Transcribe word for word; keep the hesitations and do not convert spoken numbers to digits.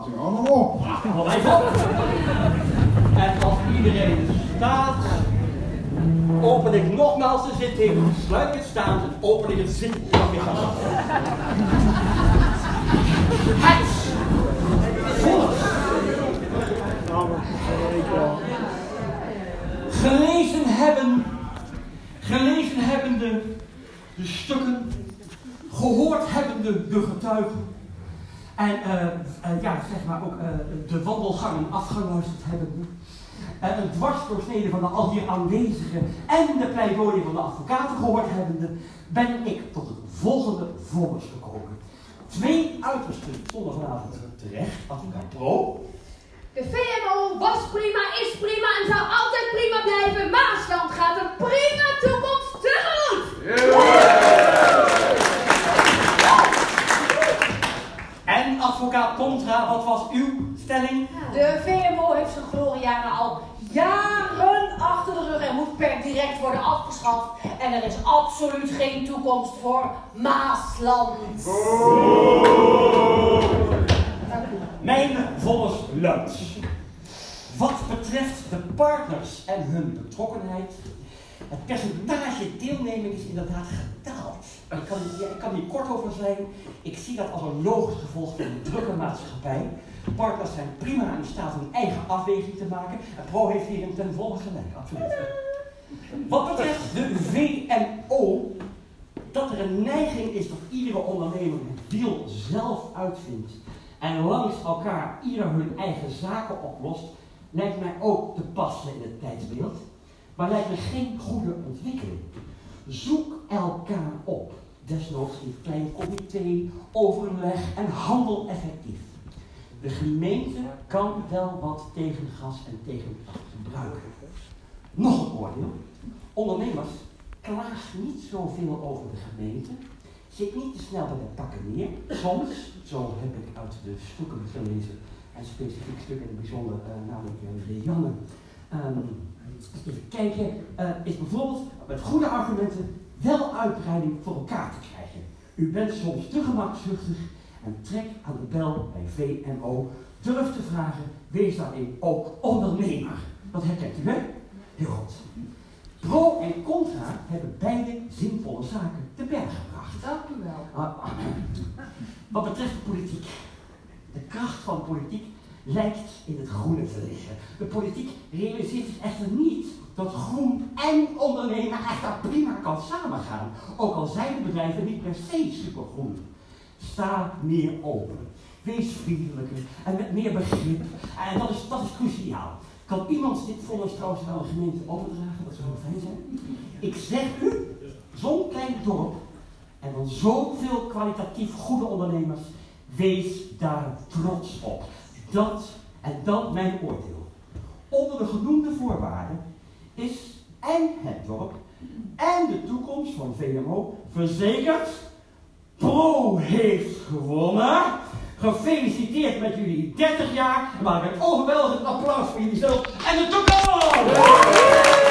staat u allemaal op. Blijf op. En als iedereen staat, open ik nogmaals de zitting, sluit het staan en open ik het zitcafé. Het volk. Gelezen hebben, gelezen hebbende de stukken, gehoord hebbende de getuigen en uh, uh, ja, zeg maar ook uh, de wandelgangen afgeluisterd hebbende, uh, een dwarsdoorsnede van de al hier aanwezigen en de pleidooien van de advocaten gehoord hebbende, ben ik tot het volgende vonnis gekomen. Twee uitersten stonden vanavond terecht, advocaat Pro. De V M O was prima, is prima en zou altijd prima blijven. Maasland gaat een prima toekomst tegemoet. En advocaat Contra, wat was uw stelling? De V M O heeft zijn gloriejaren al jaren achter de rug en moet per direct worden afgeschaft. En er is absoluut geen toekomst voor Maasland. Mijn vonnis luidt. Wat betreft de partners en hun betrokkenheid, het percentage deelneming is inderdaad gedaald. Ik kan, ja, ik kan hier kort over zijn. Ik zie dat als een logisch gevolg van de drukke maatschappij. Partners zijn prima in staat om eigen afweging te maken. En Pro heeft hierin ten volle gelijk, absoluut. Wat betreft de V M O, dat er een neiging is dat iedere ondernemer het wiel zelf uitvindt en langs elkaar ieder hun eigen zaken oplost, lijkt mij ook te passen in het tijdsbeeld, maar lijkt me geen goede ontwikkeling. Zoek elkaar op, desnoods in klein comité, overleg en handel effectief. De gemeente kan wel wat tegengas en tegenkracht gebruiken. Nog een oordeel. Ondernemers klagen niet zoveel over de gemeente. Zit niet te snel bij de pakken neer. Soms, zo heb ik uit de stukken gelezen, en specifiek stuk in het bijzonder, uh, namelijk uh, Leanne. Um, even kijken, uh, is bijvoorbeeld met goede argumenten wel uitbreiding voor elkaar te krijgen. U bent soms te gemakzuchtig en trek aan de bel bij V M O. Durf te vragen, wees daarin ook ondernemer. Dat herkent u, hè? Heel goed. Pro en Contra hebben beide zinvolle zaken te berg gebracht. Dank u wel. Uh, wat betreft de politiek. De kracht van politiek lijkt in het groene te liggen. De politiek realiseert zich echter niet dat groen en ondernemen echt prima kan samengaan. Ook al zijn de bedrijven niet per se supergroen. Sta meer open. Wees vriendelijker en met meer begrip. En dat is, dat is cruciaal. Kan iemand dit vonnis trouwens aan de gemeente overdragen? Dat zou heel fijn zijn. Ik zeg u, zo'n klein dorp en dan zoveel kwalitatief goede ondernemers, wees daar trots op. Dat en dan mijn oordeel. Onder de genoemde voorwaarden is en het dorp en de toekomst van V M O verzekerd. Pro heeft gewonnen. Gefeliciteerd met jullie dertig jaar. Maak een overweldigend applaus voor jullie zelf en de toekomst!